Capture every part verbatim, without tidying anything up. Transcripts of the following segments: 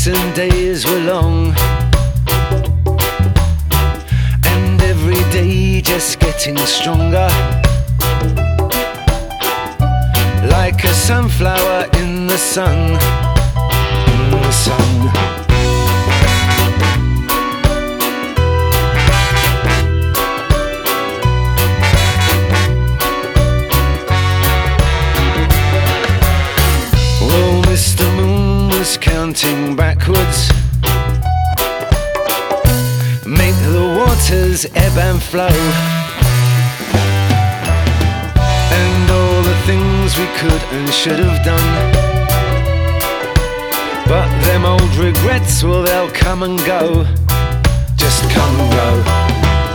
nights and days were long, and every day just getting stronger, like a sunflower in the sun, in the sun. Mister Moon was counting backwards, make the waters ebb and flow, and all the things we could and should have done. But them old regrets, well, they'll come and go, just come and go.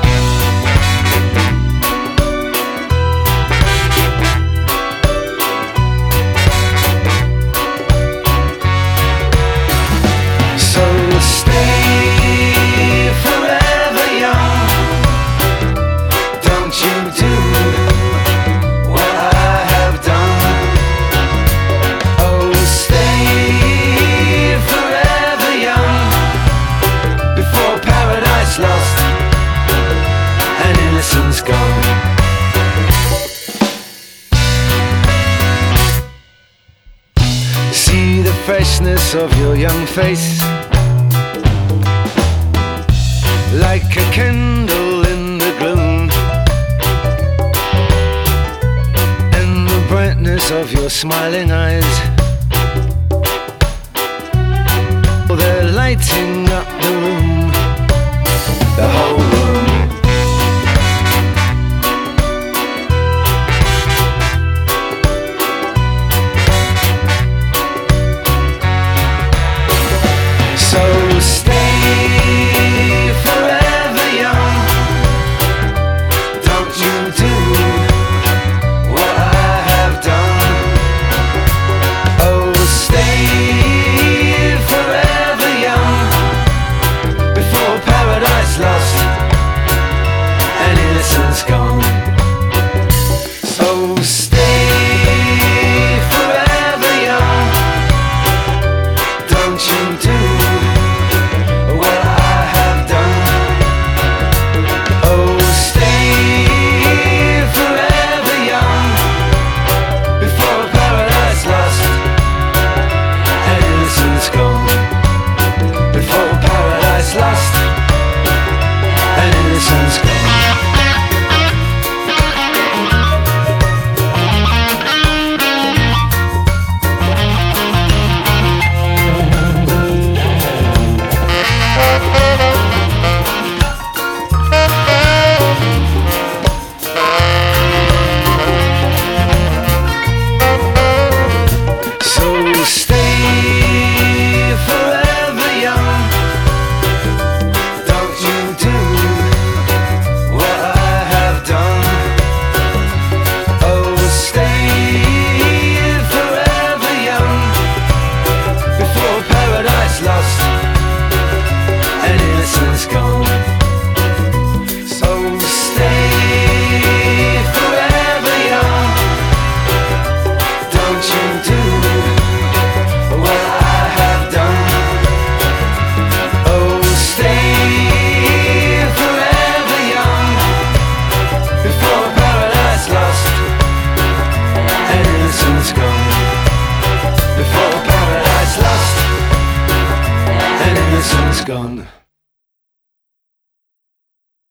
Gone. See the freshness of your young face, like a candle in the gloom, and the brightness of your smiling eyes, they're lighting up the room, the whole room. So stay forever young, don't you do what I have done. Oh, stay forever young, before paradise lost and innocence gone. So stay forever young, don't you do lost and innocence gone. So stay forever young, lost and innocence gone. So stay forever young, don't you do what I have done. Oh, stay forever young, before paradise lost and innocence gone. Before paradise lost and innocence gone.